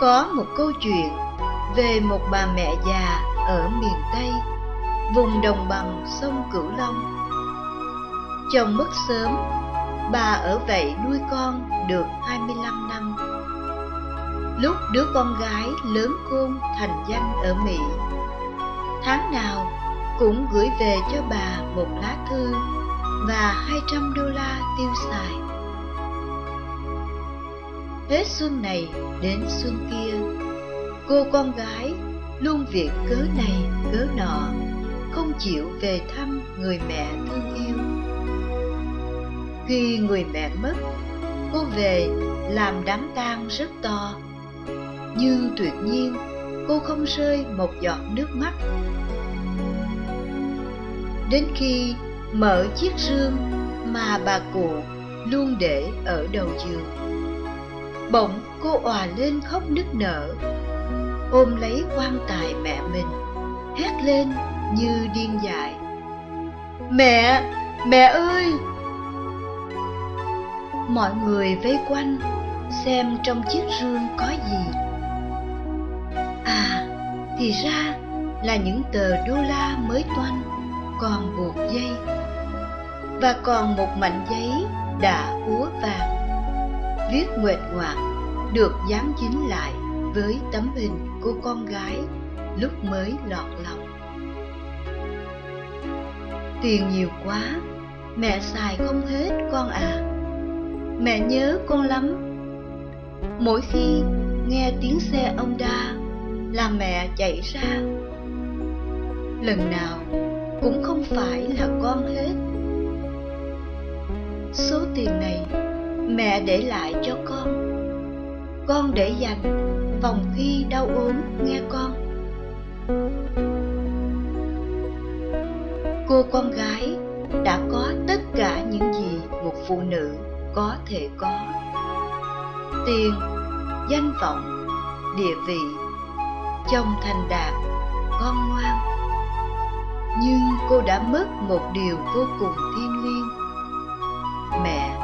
Có một câu chuyện về một bà mẹ già ở miền Tây, vùng đồng bằng sông Cửu Long. Chồng mất sớm, bà ở vậy nuôi con được 25 năm. Lúc đứa con gái lớn khôn thành danh ở Mỹ, tháng nào cũng gửi về cho bà một lá thư và $200 tiêu xài. Hết xuân này đến xuân kia, cô con gái luôn việc cớ này cớ nọ, không chịu về thăm người mẹ thương yêu. Khi người mẹ mất, cô về làm đám tang rất to, nhưng tuyệt nhiên cô không rơi một giọt nước mắt. Đến khi mở chiếc rương mà bà cụ luôn để ở đầu giường, bỗng cô òa lên khóc nức nở, ôm lấy quan tài mẹ mình, hét lên như điên dại: Mẹ! Mẹ ơi! Mọi người vây quanh xem trong chiếc rương có gì. À, thì ra là những tờ đô la mới toanh, còn buộc dây, và còn một mảnh giấy đã úa vàng, viết nguệch ngoạc, được dán dính lại với tấm hình cô con gái lúc mới lọt lòng. Tiền nhiều quá, mẹ xài không hết con à. Mẹ nhớ con lắm. Mỗi khi nghe tiếng xe ông đa là mẹ chạy ra. Lần nào cũng không phải là con hết. Số tiền này mẹ để lại cho con để dành phòng khi đau ốm nghe con. Cô con gái đã có tất cả những gì một phụ nữ có thể có: tiền, danh vọng, địa vị, chồng thành đạt, con ngoan. Nhưng cô đã mất một điều vô cùng thiêng liêng: mẹ.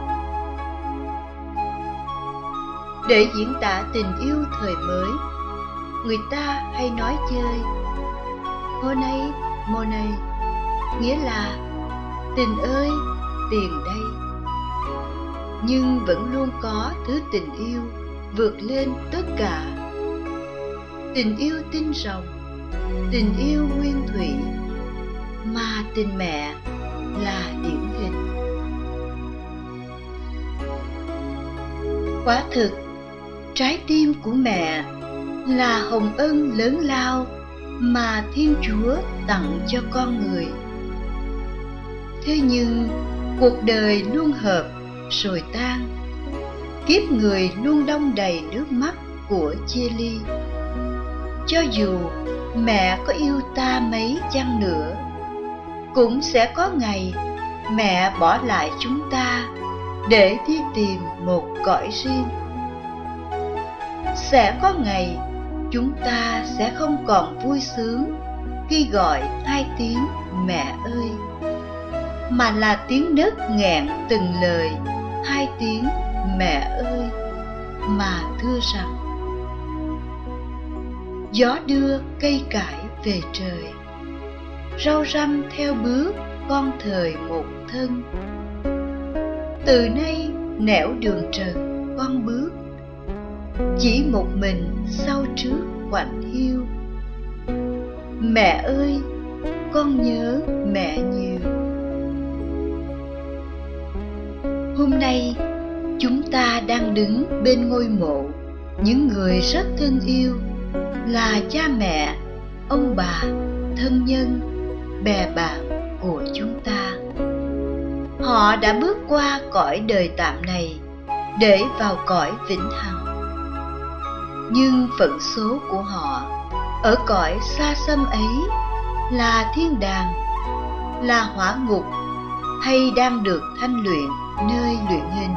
Để diễn tả tình yêu thời mới, người ta hay nói chơi Honey, money, nghĩa là tình ơi, tiền đây. Nhưng vẫn luôn có thứ tình yêu vượt lên tất cả. Tình yêu tinh rồng, tình yêu nguyên thủy, mà tình mẹ là điển hình. Quả thực, trái tim của mẹ là hồng ân lớn lao mà Thiên Chúa tặng cho con người. Thế nhưng cuộc đời luôn hợp rồi tan, kiếp người luôn đong đầy nước mắt của chia ly. Cho dù mẹ có yêu ta mấy chăng nữa, cũng sẽ có ngày mẹ bỏ lại chúng ta để đi tìm một cõi riêng. Sẽ có ngày chúng ta sẽ không còn vui sướng khi gọi hai tiếng mẹ ơi, mà là tiếng nấc nghẹn từng lời hai tiếng mẹ ơi, mà thưa rằng: gió đưa cây cải về trời, rau răm theo bước con thời một thân. Từ nay nẻo đường trần con bước, chỉ một mình sau trước quạnh hiu. Mẹ ơi, con nhớ mẹ nhiều. Hôm nay chúng ta đang đứng bên ngôi mộ những người rất thân yêu, là cha mẹ, ông bà, thân nhân, bè bạn của chúng ta. Họ đã bước qua cõi đời tạm này để vào cõi vĩnh hằng. Nhưng phận số của họ ở cõi xa xăm ấy là thiên đàng, là hỏa ngục, hay đang được thanh luyện nơi luyện hình.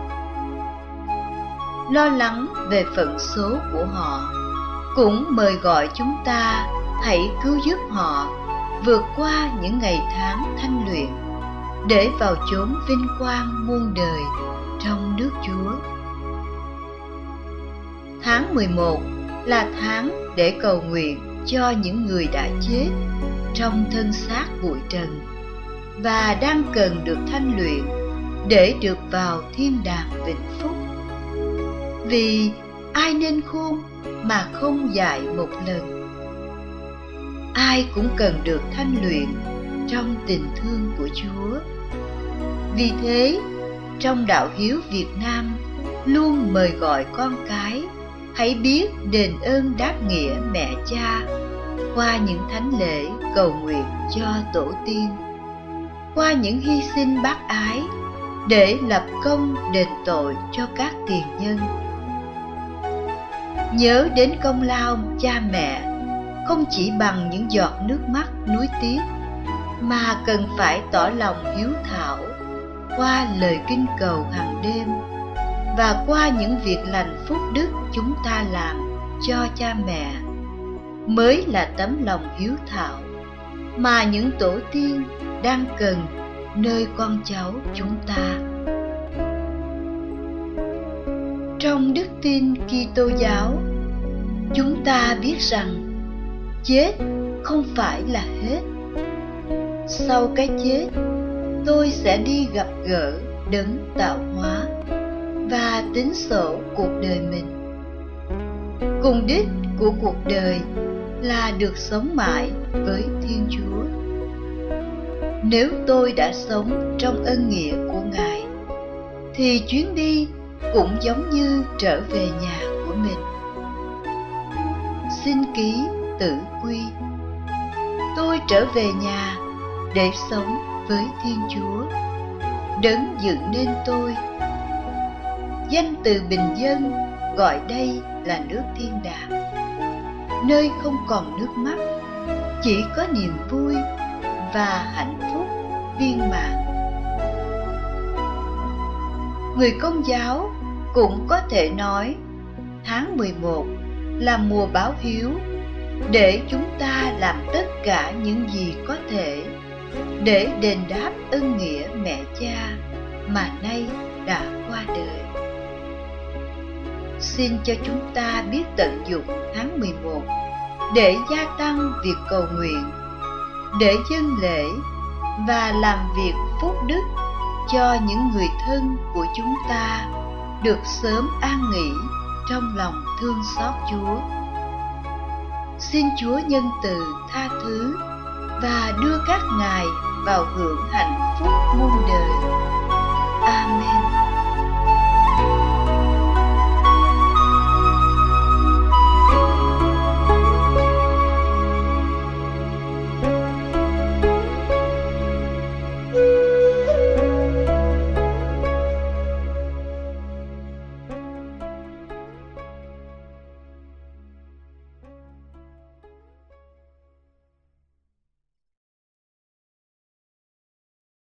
Lo lắng về phận số của họ cũng mời gọi chúng ta hãy cứu giúp họ vượt qua những ngày tháng thanh luyện để vào chốn vinh quang muôn đời trong nước Chúa. Tháng 11 là tháng để cầu nguyện cho những người đã chết trong thân xác bụi trần và đang cần được thanh luyện để được vào thiên đàng vĩnh phúc. Vì ai nên khôn mà không dạy một lần? Ai cũng cần được thanh luyện trong tình thương của Chúa. Vì thế, trong đạo hiếu Việt Nam luôn mời gọi con cái hãy biết đền ơn đáp nghĩa mẹ cha qua những thánh lễ cầu nguyện cho tổ tiên, qua những hy sinh bác ái để lập công đền tội cho các tiền nhân. Nhớ đến công lao cha mẹ không chỉ bằng những giọt nước mắt nuối tiếc, mà cần phải tỏ lòng hiếu thảo qua lời kinh cầu hàng đêm và qua những việc lành phúc đức chúng ta làm cho cha mẹ, mới là tấm lòng hiếu thảo mà những tổ tiên đang cần nơi con cháu chúng ta. Trong đức tin Kitô giáo, chúng ta biết rằng chết không phải là hết. Sau cái chết, tôi sẽ đi gặp gỡ đấng tạo hóa và tính sổ cuộc đời mình. Cùng đích của cuộc đời là được sống mãi với Thiên Chúa. Nếu tôi đã sống trong ân nghĩa của Ngài, thì chuyến đi cũng giống như trở về nhà của mình. Xin ký Tử Quy. Tôi trở về nhà để sống với Thiên Chúa, đấng dựng nên tôi. Danh từ bình dân gọi đây là nước thiên đàng, nơi không còn nước mắt, chỉ có niềm vui và hạnh phúc viên mãn. Người Công giáo cũng có thể nói tháng 11 là mùa báo hiếu, để chúng ta làm tất cả những gì có thể để đền đáp ân nghĩa mẹ cha mà nay đã qua đời. Xin cho chúng ta biết tận dụng tháng 11 để gia tăng việc cầu nguyện, để dâng lễ và làm việc phúc đức cho những người thân của chúng ta được sớm an nghỉ trong lòng thương xót Chúa. Xin Chúa nhân từ tha thứ và đưa các ngài vào hưởng hạnh phúc muôn đời. Amen.